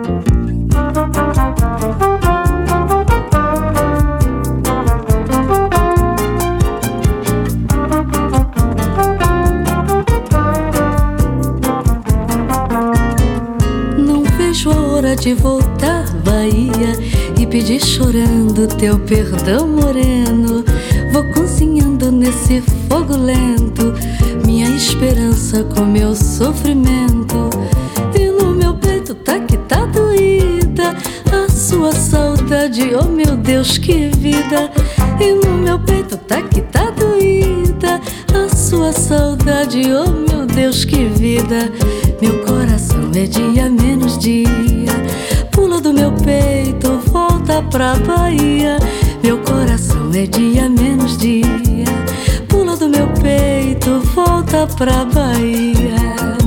De voltar, Bahia, e pedir chorando teu perdão moreno. Vou cozinhando nesse fogo lento minha esperança com meu sofrimento. E no meu peito tá que tá doída a sua saudade, oh meu Deus, que vida. E no meu peito tá que tá doída a sua saudade, oh meu Deus, que vida. Meu coração é dia menos dia, pula do meu peito, volta pra Bahia. Meu coração é dia menos dia, pula do meu peito, volta pra Bahia.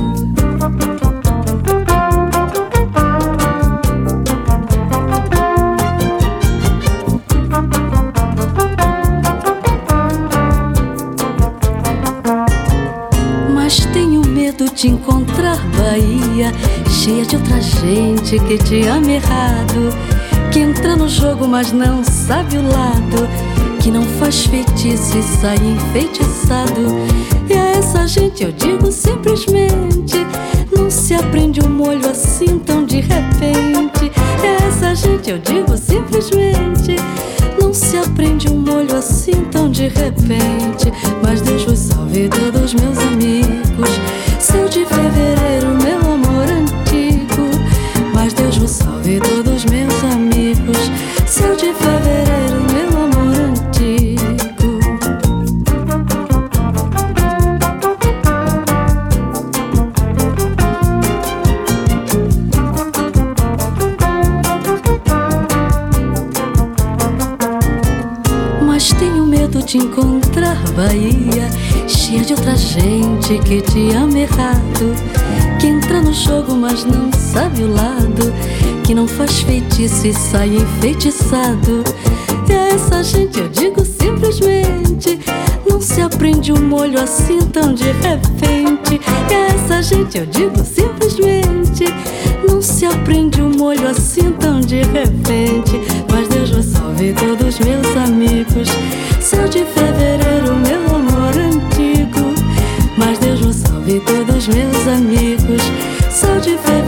Te encontrar, Bahia, cheia de outra gente que te ama errado, que entra no jogo mas não sabe o lado, que não faz feitiço e sai enfeitiçado. E a essa gente eu digo simplesmente, não se aprende um molho assim tão de repente. E a essa gente eu digo simplesmente, não se aprende um molho assim tão de repente. Mas Deus vos salve todos meus amigos, céu de fevereiro, meu amor antigo. Mas Deus vos salve todos meus amigos, céu de fevereiro, meu amor antigo. Mas tenho medo de encontrar, Bahia, cheia de outra gente que te ama errado, que entra no jogo mas não sabe o lado, que não faz feitiço e sai enfeitiçado. E a essa gente eu digo simplesmente, não se aprende um molho assim tão de repente. E a essa gente eu digo simplesmente, não se aprende um molho assim tão de repente. Mas Deus vos salve todos meus amigos, céu de fevereiro, meu amor antigo. Mas Deus vos salve todos meus amigos, céu de fevereiro.